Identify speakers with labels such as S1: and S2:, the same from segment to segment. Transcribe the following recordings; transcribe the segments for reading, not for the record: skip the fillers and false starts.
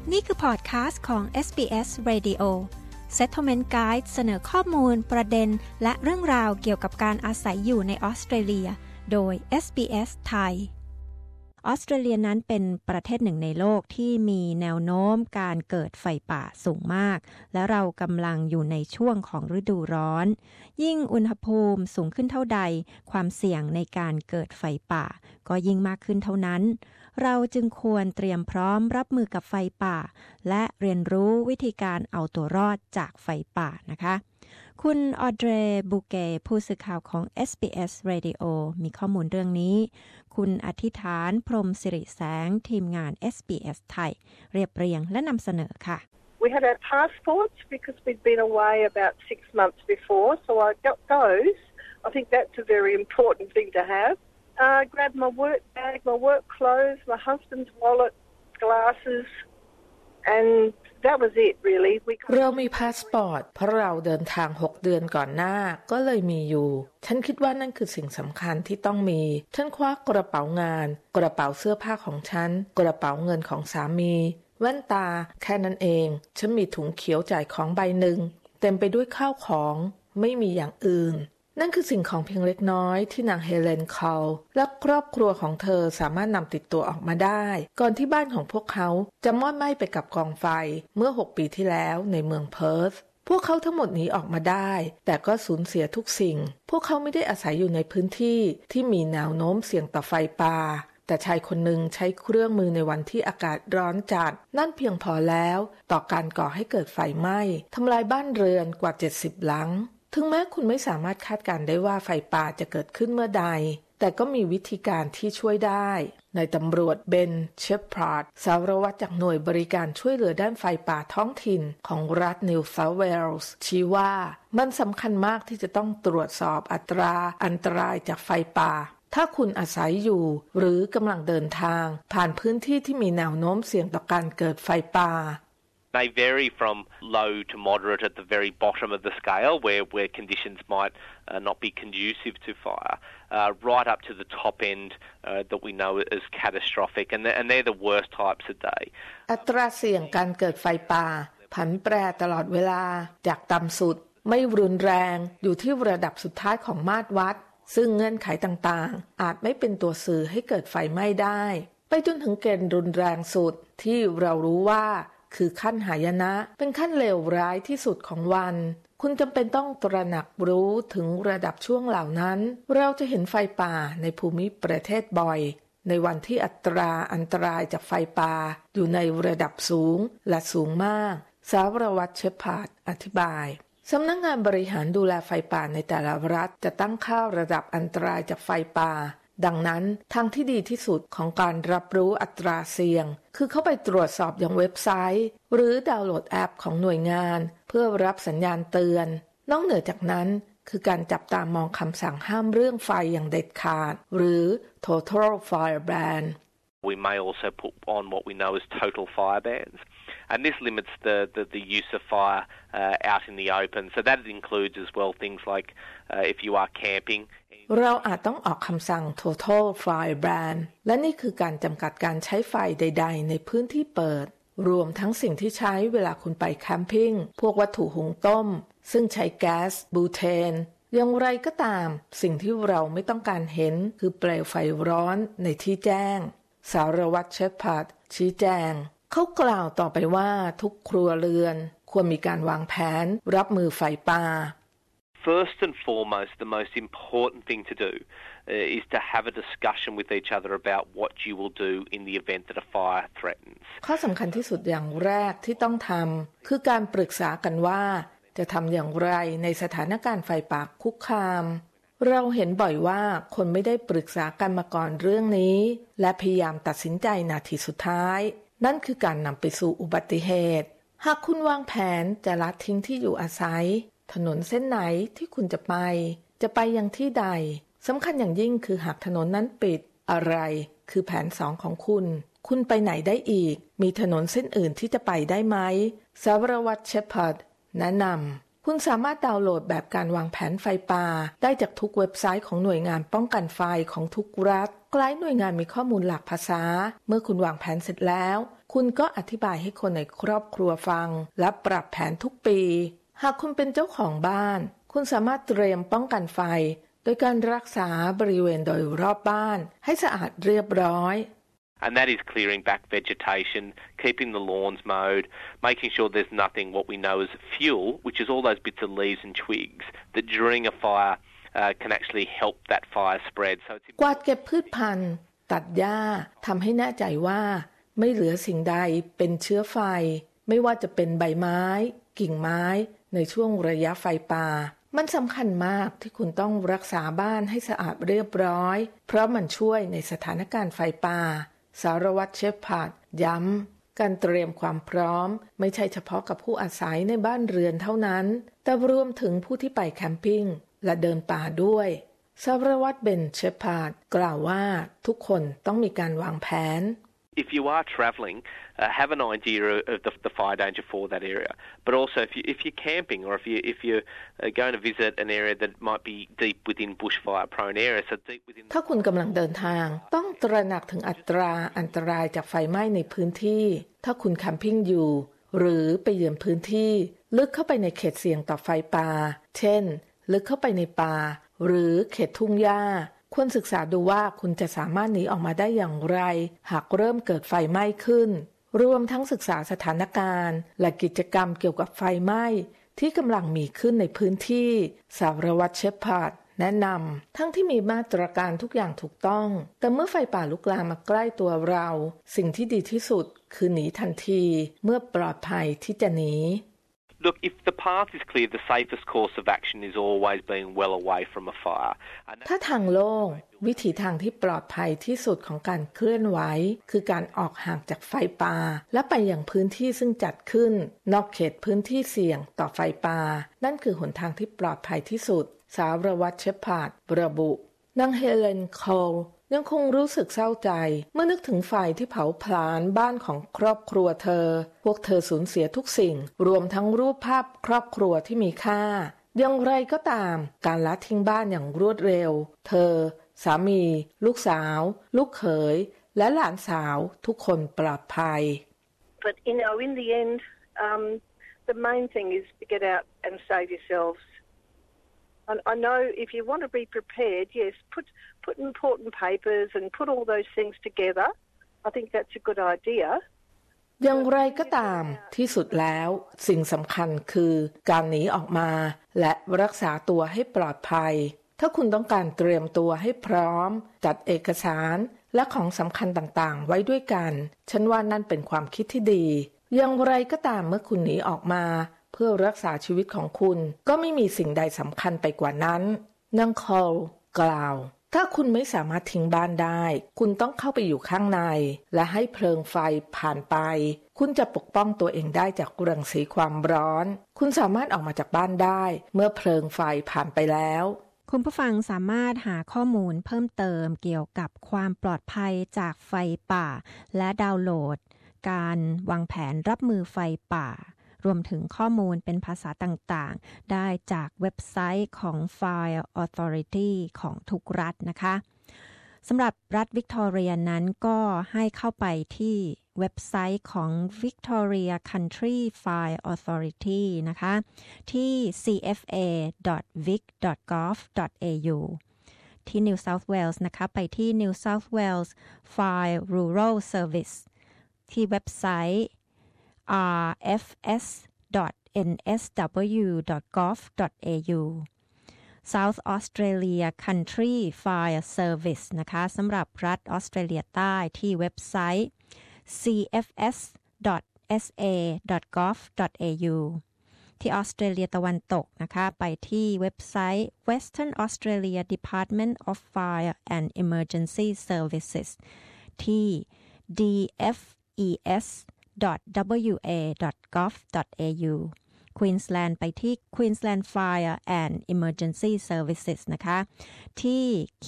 S1: นี่คือพอดคาสต์ของ SBS Radio Settlement Guide เสนอข้อมูลประเด็นและเรื่องราวเกี่ยวกับการอาศัยอยู่ในออสเตรเลียโดย SBS ไทยออสเตรเลียนั้นเป็นประเทศหนึ่งในโลกที่มีแนวโน้มการเกิดไฟป่าสูงมากและเรากำลังอยู่ในช่วงของฤดูร้อนยิ่งอุณหภูมิสูงขึ้นเท่าใดความเสี่ยงในการเกิดไฟป่าก็ยิ่งมากขึ้นเท่านั้นเราจึงควรเตรียมพร้อมรับมือกับไฟป่าและเรียนรู้วิธีการเอาตัวรอดจากไฟป่านะคะคุณออเดรบูเกผู้สื่อข่าวของ SBS Radio มีข้อมูลเรื่องนี้คุณอธิษฐานพรหมสิริแสงทีมงาน SBS ไทยเรียบเรียงและนำเสนอค่ะ
S2: We had our passports because we'd been away about 6 months before, so I got those. I think that's a very important thing to have.I grabbed my work bag, my work clothes, my husband's wallet, glasses, and that was it really.
S3: เรามีพาสปอร์ตเพราะเราเดินทาง6เดือนก่อนหน้าก็เลยมีอยู่ฉันคิดว่านั่นคือสิ่งสำคัญที่ต้องมีฉันคว้ากระเป๋างานกระเป๋าเสื้อผ้าของฉันกระเป๋าเงินของสามีแว่นตาแค่นั้นเองฉันมีถุงเขียวจ่ายของใบหนึ่งเต็มไปด้วยข้าวของไม่มีอย่างอื่นนั่นคือสิ่งของเพียงเล็กน้อยที่นางเฮเลนคอลและครอบครัวของเธอสามารถนำติดตัวออกมาได้ก่อนที่บ้านของพวกเขาจะมอดไหม้ไปกับกองไฟเมื่อ6 ปีที่แล้วในเมืองเพิร์ธพวกเขาทั้งหมดหนีออกมาได้แต่ก็สูญเสียทุกสิ่งพวกเขาไม่ได้อาศัยอยู่ในพื้นที่ที่มีแนวโน้มเสี่ยงต่อไฟป่าแต่ชายคนหนึ่งใช้เครื่องมือในวันที่อากาศร้อนจัดนั่นเพียงพอแล้วต่อการก่อให้เกิดไฟไหม้ทำลายบ้านเรือนกว่า70 หลังถึงแม้คุณไม่สามารถคาดการณ์ได้ว่าไฟป่าจะเกิดขึ้นเมื่อใดแต่ก็มีวิธีการที่ช่วยได้นายตำรวจเบนเชฟพาร์ดสารวัตรจากหน่วยบริการช่วยเหลือด้านไฟป่าท้องถิ่นของรัฐนิวเซาท์เวลส์ชี้ว่ามันสำคัญมากที่จะต้องตรวจสอบอัตราอันตรายจากไฟป่าถ้าคุณอาศัยอยู่หรือกำลังเดินทางผ่านพื้นที่ที่มีแนวโน้มเสี่ยงต่อการเกิดไฟป่า
S4: They vary from low to moderate at the very bottom of the scale where conditions might not be conducive to fire, right up to the top end that we know is catastrophic, and they're the worst types a day.
S3: อัตราเสี่ยงการเกิดไฟป่าผันแปรตลอดเวลาจากต่ำสุดไม่รุนแรงอยู่ที่ระดับสุดท้ายของมาตรวัดซึ่งเงื่อนไขต่างๆอาจไม่เป็นตัวสื่อให้เกิดไฟไหม้ได้ไปจนถึงเกณฑ์รุนแรงสุดที่เรารู้ว่าคือขั้นหายนะเป็นขั้นเลวร้ายที่สุดของวันคุณจำเป็นต้องตระหนักรู้ถึงระดับช่วงเหล่านั้นเราจะเห็นไฟป่าในภูมิประเทศบ่อยในวันที่อัตราอันตรายจากไฟป่าอยู่ในระดับสูงและสูงมากสารวัตรเชฟพาร์ดอธิบายสำนักงานบริหารดูแลไฟป่าในแต่ละรัฐจะตั้งค่าระดับอันตรายจากไฟป่าดังนั้นทางที่ดีที่สุดของการรับรู้อัตราเสี่ยงคือเข้าไปตรวจสอบยังเว็บไซต์หรือดาวน์โหลดแอปของหน่วยงานเพื่อรับสัญญาณเตือนนอกเหนือจากนั้นคือการจับตามองคำสั่งห้ามเรื่องไฟอย่างเด็ดขาดหรือ Total Fire Ban.
S4: We may also put on what we know as total fire bans, and this limits the use of fire out in the open. So that includes as well things like if you are camping.
S3: เราอาจต้องออกคำสั่ง Total Fire Ban และนี่คือการจำกัดการใช้ไฟใดๆในพื้นที่เปิดรวมทั้งสิ่งที่ใช้เวลาคุณไปแคมปิ้งพวกวัตถุหุงต้มซึ่งใช้แก๊สบูเทนอย่างไรก็ตามสิ่งที่เราไม่ต้องการเห็นคือเปลวไฟร้อนในที่แจ้งสารวัตรเชฟพาร์ดชี้แจงเขากล่าวต่อไปว่าทุกครัวเรือนควรมีการวางแผนรับมือไฟป่า
S4: First and foremost, the most important thing to do is to have a discussion with each other about what you will do in the event that a fire threatens.
S3: ข้อสำคัญที่สุดอย่างแรกที่ต้องทำคือการปรึกษากันว่าจะทำอย่างไรในสถานการณ์ไฟป่าคุกคามเราเห็นบ่อยว่าคนไม่ได้ปรึกษากันมาก่อนเรื่องนี้และพยายามตัดสินใจนาทีสุดท้ายนั่นคือการนำไปสู่อุบัติเหตุหากคุณวางแผนจะละทิ้งที่อยู่อาศัยถนนเส้นไหนที่คุณจะไปยังที่ใดสำคัญอย่างยิ่งคือหากถนนนั้นปิดอะไรคือแผน2ของคุณไปไหนได้อีกมีถนนเส้นอื่นที่จะไปได้ไหมสารวัตรเชฟพาร์ดแนะนำคุณสามารถดาวน์โหลดแบบการวางแผนไฟป่าได้จากทุกเว็บไซต์ของหน่วยงานป้องกันไฟของทุกรัฐหลายหน่วยงานมีข้อมูลหลากภาษาเมื่อคุณวางแผนเสร็จแล้วคุณก็อธิบายให้คนในครอบครัวฟังและปรับแผนทุกปีหากคุณเป็นเจ้าของบ้านคุณสามารถเตรียมป้องกันไฟโดยการรักษาบริเวณโดยรอบบ้านให้สะอาดเรียบร้อย
S4: And that is clearing back vegetation, keeping the lawns mowed, making sure there's nothing what we know as fuel, which is all those bits of leaves and twigs that during a fire can actually help that fire spread. So it's
S3: กวาดเก็บพืชพันธุ์ตัดหญ้าทำให้แน่ใจว่าไม่เหลือสิ่งใดเป็นเชื้อไฟไม่ว่าจะเป็นใบไม้กิ่งไม้ในช่วงระยะไฟป่ามันสำคัญมากที่คุณต้องรักษาบ้านให้สะอาดเรียบร้อยเพราะมันช่วยในสถานการณ์ไฟป่าสารวัตรเชฟพาร์ดย้ำการเตรียมความพร้อมไม่ใช่เฉพาะกับผู้อาศัยในบ้านเรือนเท่านั้นแต่รวมถึงผู้ที่ไปแคมปิ้งและเดินป่าด้วยสารวัตรเบนเชฟพาร์ดกล่าวว่าทุกคนต้องมีการวางแผน
S4: If you are travelling, have an idea of the fire danger for that area. But also, if you're camping or if you're going to visit an area that might be deep within bushfire-prone area, so deep within.
S3: ถ้าคุณกำลังเดินทางต้องตระหนักถึงอัตราอันตรายจากไฟไหม้ในพื้นที่ถ้าคุณแคมปิ้งอยู่หรือไปเยือนพื้นที่ลึกเข้าไปในเขตเสี่ยงต่อไฟป่าเช่นลึกเข้าไปในป่าหรือเขตทุ่งหญ้าควรศึกษาดูว่าคุณจะสามารถหนีออกมาได้อย่างไรหากเริ่มเกิดไฟไหม้ขึ้นรวมทั้งศึกษาสถานการณ์และกิจกรรมเกี่ยวกับไฟไหม้ที่กำลังมีขึ้นในพื้นที่สารวัตรเชฟพาร์ดแนะนำทั้งที่มีมาตรการทุกอย่างถูกต้องแต่เมื่อไฟป่าลุกลามมาใกล้ตัวเราสิ่งที่ดีที่สุดคือหนีทันทีเมื่อปลอดภัยที่จะหนี
S4: Look, if the path is clear, the safest course of action is always being well away from a fire.
S3: ถ้าทางโล่งวิถีทางที่ปลอดภัยที่สุดของการเคลื่อนไหวคือการออกห่างจากไฟป่าและไปยังพื้นที่ซึ่งจัดขึ้นนอกเขตพื้นที่เสี่ยงต่อไฟป่านั่นคือหนทางที่ปลอดภัยที่สุดสารวัตรเชฟพาร์ดระบุนางเฮเลนโคลยังคงรู้สึกเศร้าใจเมื่อนึกถึงไฟที่เผาผลาญบ้านของครอบครัวเธอพวกเธอสูญเสียทุกสิ่งรวมทั้งรูปภาพครอบครัวที่มีค่าอย่างไรก็ตามการละทิ้งบ้านอย่างรวดเร็วเธอสามีลูกสาวลูกเขยและหลานสาวทุกคนปลอดภัย
S2: But in the end, the main thing is to get out and save yourselves.And I know if you want to be prepared, yes, put important papers and put all those things together. I think that's a good idea.
S3: อย่างไรก็ตามที่สุดแล้วสิ่งสำคัญคือการหนีออกมาและรักษาตัวให้ปลอดภัยถ้าคุณต้องการเตรียมตัวให้พร้อมจัดเอกสารและของสำคัญต่างๆไว้ด้วยกันฉันว่านั่นเป็นความคิดที่ดีอย่างไรก็ตามเมื่อคุณหนีออกมาเพื่อรักษาชีวิตของคุณก็ไม่มีสิ่งใดสำคัญไปกว่านั้นนางคอลกล่าวถ้าคุณไม่สามารถทิ้งบ้านได้คุณต้องเข้าไปอยู่ข้างในและให้เพลิงไฟผ่านไปคุณจะปกป้องตัวเองได้จากรังสีความร้อนคุณสามารถออกมาจากบ้านได้เมื่อเพลิงไฟผ่านไปแล้ว
S1: คุณผู้ฟังสามารถหาข้อมูลเพิ่มเติมเกี่ยวกับความปลอดภัยจากไฟป่าและดาวน์โหลดการวางแผนรับมือไฟป่ารวมถึงข้อมูลเป็นภาษาต่างๆได้จากเว็บไซต์ของ Fire Authority ของทุกรัฐนะคะสำหรับรัฐวิกตอเรียนั้นก็ให้เข้าไปที่เว็บไซต์ของ Victoria Country Fire Authority นะคะที่ cfa.vic.gov.au ที่ New South Wales นะคะไปที่ New South Wales Fire Rural Service ที่เว็บไซต์ rfs.nsw.gov.au South Australia Country Fire Service นะคะสำหรับรัฐออสเตรเลียใต้ที่เว็บไซต์ cfs.sa.gov.au ที่ออสเตรเลียตะวันตกนะคะไปที่เว็บไซต์ Western Australia Department of Fire and Emergency Services ที่ dfes.wa.gov.au Queensland ไปที่ Queensland Fire and Emergency Services นะคะที่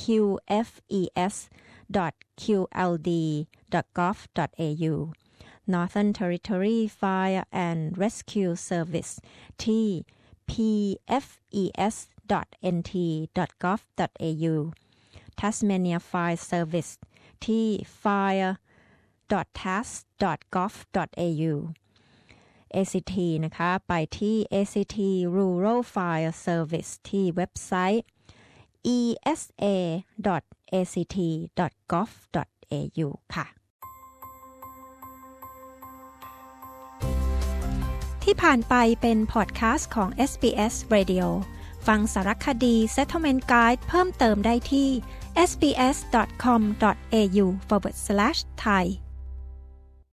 S1: qfes.qld.gov.au Northern Territory Fire and Rescue Service ที่ pfes.nt.gov.au Tasmania Fire Service ที่ fire www.task.gov.au ACT นะคะไปที่ ACT Rural Fire Service ที่เว็บไซต์ esa.act.gov.au ค่ะที่ผ่านไปเป็นพอดคาสต์ของ SBS Radio ฟังสารคดี Settlement Guide เพิ่มเติมได้ที่ sbs.com.au/thai